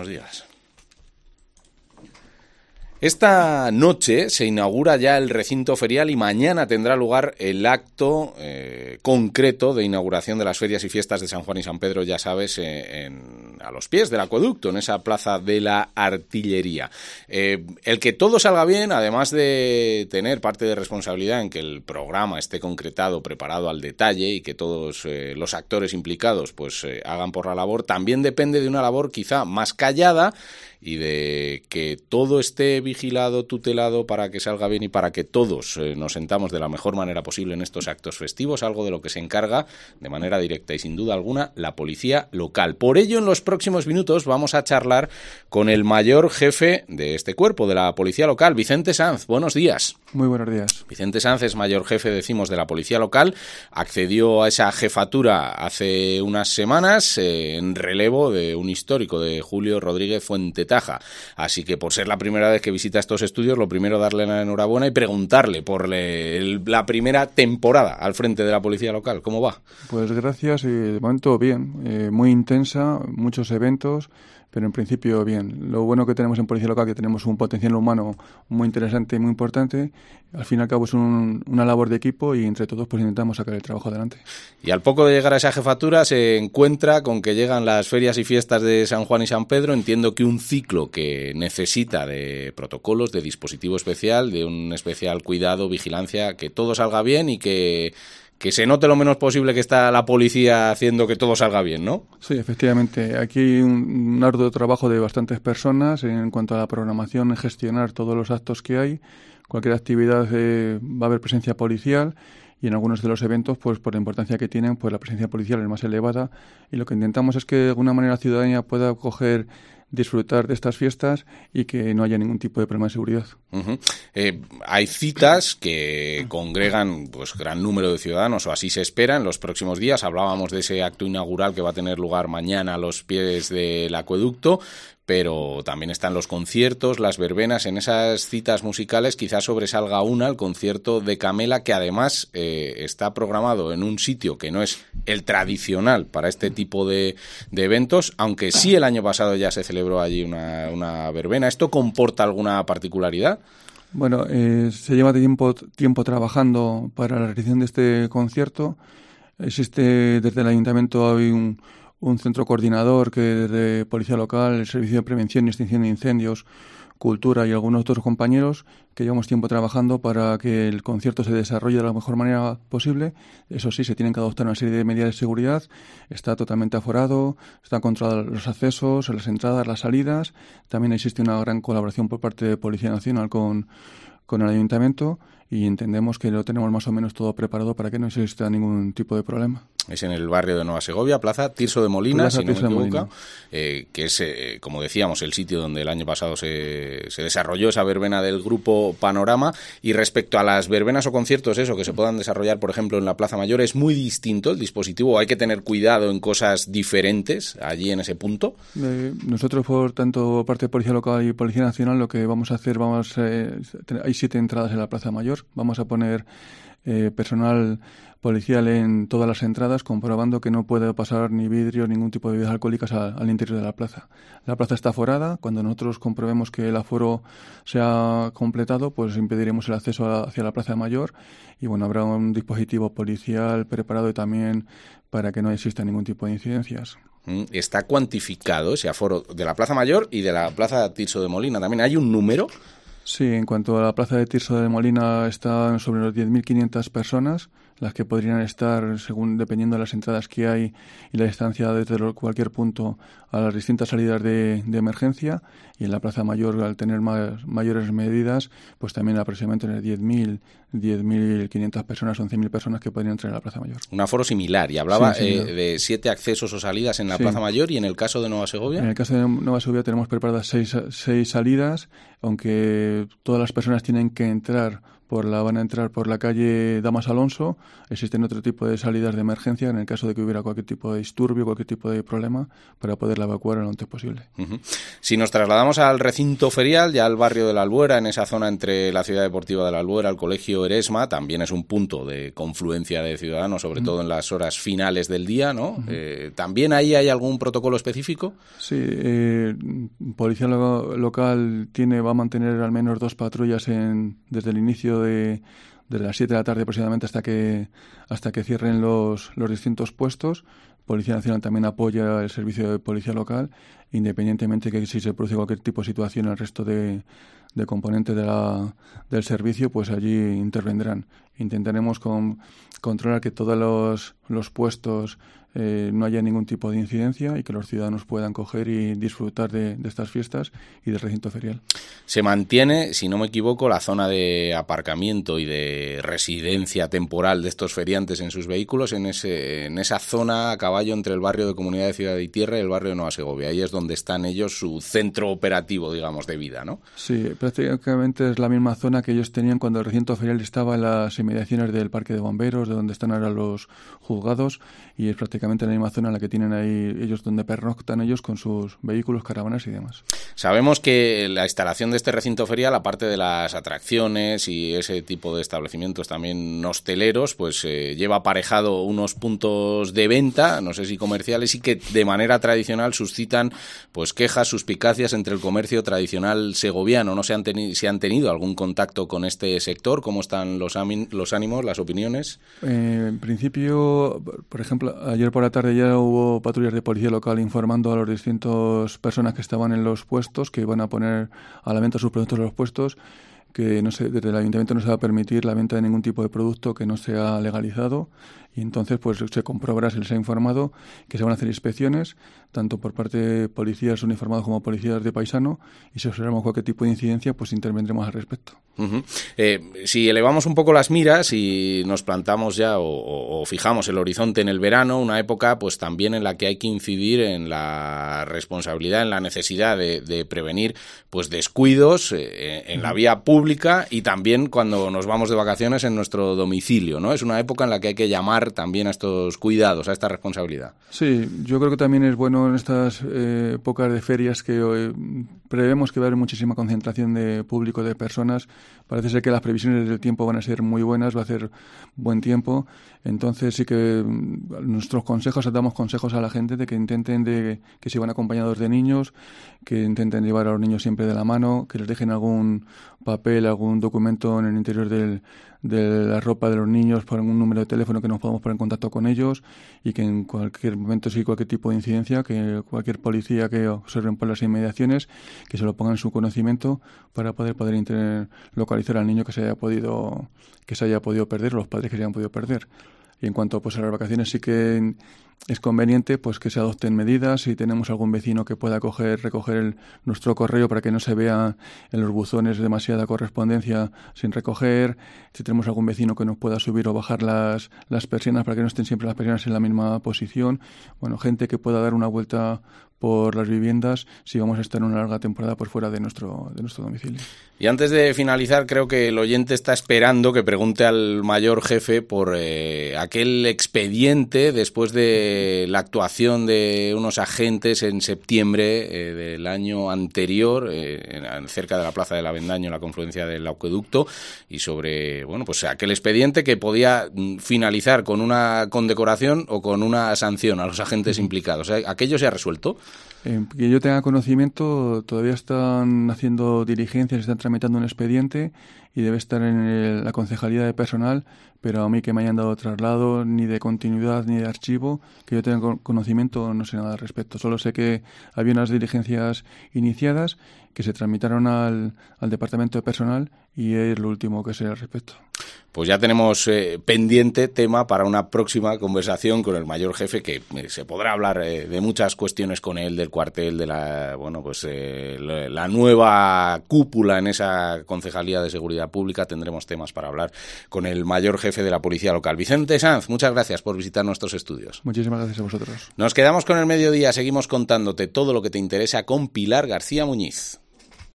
buenos días. Esta noche se inaugura ya el recinto ferial y mañana tendrá lugar el acto concreto de inauguración de las ferias y fiestas de San Juan y San Pedro, ya sabes, a los pies del acueducto, en esa plaza de la Artillería. El que todo salga bien, además de tener parte de responsabilidad en que el programa esté concretado, preparado al detalle y que todos los actores implicados pues hagan por la labor, también depende de una labor quizá más callada y de que todo esté vigilado, tutelado para que salga bien y para que todos nos sentamos de la mejor manera posible en estos actos festivos, algo de lo que se encarga de manera directa y sin duda alguna la policía local. Por ello, en los próximos minutos vamos a charlar con el mayor jefe de este cuerpo, de la policía local, Vicente Sanz. Buenos días. Muy buenos días. Vicente Sanz es mayor jefe, decimos, de la policía local. Accedió a esa jefatura hace unas semanas en relevo de un histórico, de Julio Rodríguez Fuentetaja. Así que por ser la primera vez que visita estos estudios, lo primero darle la enhorabuena y preguntarle por la primera temporada al frente de la policía local. ¿Cómo va? Pues gracias y de momento bien. Muy intensa, muchos eventos, pero en principio bien. Lo bueno que tenemos en policía local es que tenemos un potencial humano muy interesante y muy importante. Al fin y al cabo es una labor de equipo y entre todos pues intentamos sacar el trabajo adelante. Y al poco de llegar a esa jefatura se encuentra con que llegan las ferias y fiestas de San Juan y San Pedro. Entiendo que un ciclo que necesita de protocolos, de dispositivo especial, de un especial cuidado, vigilancia, que todo salga bien y que se note lo menos posible que está la policía haciendo que todo salga bien, ¿no? Sí, efectivamente. Aquí hay un arduo trabajo de bastantes personas en cuanto a la programación, en gestionar todos los actos que hay. Cualquier actividad va a haber presencia policial y en algunos de los eventos, pues por la importancia que tienen, pues la presencia policial es más elevada y lo que intentamos es que de alguna manera la ciudadanía pueda disfrutar de estas fiestas y que no haya ningún tipo de problema de seguridad. Uh-huh. Hay citas que congregan pues gran número de ciudadanos, o así se espera en los próximos días. Hablábamos de ese acto inaugural que va a tener lugar mañana a los pies del acueducto, pero también están los conciertos, las verbenas. En esas citas musicales quizás sobresalga el concierto de Camela, que además está programado en un sitio que no es el tradicional para este tipo de eventos, aunque sí el año pasado ya se celebró allí una verbena. ¿Esto comporta alguna particularidad? Bueno, se lleva tiempo trabajando para la realización de este concierto. Existe desde el ayuntamiento hay un centro coordinador que desde Policía Local, el Servicio de Prevención y Extinción de Incendios, Cultura y algunos otros compañeros que llevamos tiempo trabajando para que el concierto se desarrolle de la mejor manera posible. Eso sí, se tienen que adoptar una serie de medidas de seguridad. Está totalmente aforado, están controlados los accesos, las entradas, las salidas. También existe una gran colaboración por parte de Policía Nacional con el Ayuntamiento y entendemos que lo tenemos más o menos todo preparado para que no exista ningún tipo de problema. Es en el barrio de Nueva Segovia, Plaza Tirso de Molina, si no me equivoco, que es, como decíamos, el sitio donde el año pasado se desarrolló esa verbena del grupo Panorama. Y respecto a las verbenas o conciertos, eso, que se puedan desarrollar, por ejemplo, en la Plaza Mayor, ¿es muy distinto el dispositivo? ¿Hay que tener cuidado en cosas diferentes allí en ese punto? Nosotros, por tanto, parte de Policía Local y Policía Nacional, lo que vamos a hacer, hay 7 entradas en la Plaza Mayor. Vamos a poner personal policial en todas las entradas, comprobando que no puede pasar ni vidrio, ningún tipo de bebidas alcohólicas al interior de la plaza. La plaza está aforada. Cuando nosotros comprobemos que el aforo se ha completado, pues impediremos el acceso hacia la Plaza Mayor y bueno, habrá un dispositivo policial preparado y también para que no exista ningún tipo de incidencias. ¿Está cuantificado ese aforo de la Plaza Mayor y de la Plaza Tirso de Molina? ¿También hay un número? Sí, en cuanto a la Plaza de Tirso de Molina están sobre los 10.500 personas, las que podrían estar, dependiendo de las entradas que hay y la distancia desde cualquier punto a las distintas salidas de emergencia. Y en la Plaza Mayor, al tener mayores medidas, pues también aproximadamente entre 10.500 personas, 11.000 personas que podrían entrar en la Plaza Mayor. Un aforo similar. Y hablaba de 7 accesos o salidas en la Plaza Mayor. ¿Y en el caso de Nueva Segovia? En el caso de Nueva Segovia tenemos preparadas 6 salidas, aunque todas las personas tienen que entrar van a entrar por la calle Damas Alonso. Existen otro tipo de salidas de emergencia en el caso de que hubiera cualquier tipo de disturbio, cualquier tipo de problema, para poderla evacuar lo antes posible. Uh-huh. Si nos trasladamos al recinto ferial, ya al barrio de la Albuera, en esa zona entre la ciudad deportiva de la Albuera, el colegio Eresma, también es un punto de confluencia de ciudadanos, sobre todo en las horas finales del día, ¿no? ¿También ahí hay algún protocolo específico? Sí, Policía Local va a mantener al menos 2 patrullas desde el inicio de las 7 de la tarde aproximadamente hasta que cierren los distintos puestos. Policía Nacional también apoya el servicio de policía local, independientemente de que si se produce cualquier tipo de situación el resto de componentes del servicio, pues allí intervendrán. Intentaremos controlar que todos los puestos no haya ningún tipo de incidencia y que los ciudadanos puedan coger y disfrutar de estas fiestas y del recinto ferial. Se mantiene, si no me equivoco, la zona de aparcamiento y de residencia temporal de estos feriantes en sus vehículos en esa zona a caballo entre el barrio de Comunidad de Ciudad y Tierra y el barrio de Nueva Segovia. Ahí es donde están ellos, su centro operativo, digamos, de vida, ¿no? Sí, prácticamente es la misma zona que ellos tenían cuando el recinto ferial estaba en las inmediaciones del Parque de Bomberos, de donde están ahora los juzgados, y es prácticamente la misma zona en la que tienen ahí ellos, donde pernoctan ellos con sus vehículos, caravanas y demás. Sabemos que la instalación de este recinto ferial, aparte de las atracciones y ese tipo de establecimientos también hosteleros, pues lleva aparejado unos puntos de venta, no sé si comerciales, y que de manera tradicional suscitan pues quejas, suspicacias entre el comercio tradicional segoviano. ¿No se han tenido algún contacto con este sector? ¿Cómo están los ánimos, las opiniones? En principio, por ejemplo, ayer por la tarde ya hubo patrullas de policía local informando a los distintos personas que estaban en los puestos que iban a poner a la venta sus productos en los puestos, que desde el ayuntamiento no se va a permitir la venta de ningún tipo de producto que no sea legalizado, y entonces pues se comprobará, se les ha informado que se van a hacer inspecciones tanto por parte de policías uniformados como policías de paisano, y si observamos cualquier tipo de incidencia pues intervendremos al respecto. Uh-huh. Si elevamos un poco las miras y nos plantamos ya o fijamos el horizonte en el verano, una época pues también en la que hay que incidir en la responsabilidad, en la necesidad de prevenir pues descuidos en la vía pública y también cuando nos vamos de vacaciones en nuestro domicilio, ¿no? Es una época en la que hay que llamar también a estos cuidados, a esta responsabilidad. Sí, yo creo que también es bueno en estas épocas de ferias que prevemos que va a haber muchísima concentración de público, de personas. Parece ser que las previsiones del tiempo van a ser muy buenas, va a hacer buen tiempo. Entonces sí que nuestros consejos, damos consejos a la gente de que intenten que si van acompañados de niños, que intenten llevar a los niños siempre de la mano, que les dejen algún papel, algún documento en el interior de la ropa de los niños, por algún número de teléfono que nos podamos poner en contacto con ellos, y que en cualquier momento, si cualquier tipo de incidencia, que cualquier policía que observen por las inmediaciones, que se lo pongan en su conocimiento para poder localizar al niño que se haya podido perder, o los padres que se hayan podido perder. Y en cuanto pues a las vacaciones sí que es conveniente pues que se adopten medidas. Si tenemos algún vecino que pueda recoger nuestro correo para que no se vea en los buzones demasiada correspondencia sin recoger, si tenemos algún vecino que nos pueda subir o bajar las persianas para que no estén siempre las persianas en la misma posición, bueno, gente que pueda dar una vuelta por las viviendas si vamos a estar una larga temporada por fuera de nuestro domicilio. Y antes de finalizar, creo que el oyente está esperando que pregunte al mayor jefe por aquel expediente después de la actuación de unos agentes en septiembre del año anterior, cerca de la Plaza del Avendaño, en la confluencia del acueducto, y sobre pues aquel expediente que podía finalizar con una condecoración o con una sanción a los agentes implicados. ¿Aquello se ha resuelto? Que yo tenga conocimiento, todavía están haciendo diligencias, están tramitando un expediente y debe estar en la concejalía de personal, pero a mí que me hayan dado traslado ni de continuidad ni de archivo, que yo tenga conocimiento, no sé nada al respecto. Solo sé que había unas diligencias iniciadas que se tramitaron al departamento de personal y es lo último que sé al respecto. Pues ya tenemos pendiente tema para una próxima conversación con el mayor jefe, que se podrá hablar de muchas cuestiones con él, del cuartel, de la nueva cúpula en esa concejalía de seguridad pública. Tendremos temas para hablar con el mayor jefe de la policía local. Vicente Sanz, muchas gracias por visitar nuestros estudios. Muchísimas gracias a vosotros. Nos quedamos con el mediodía, seguimos contándote todo lo que te interesa con Pilar García Muñiz.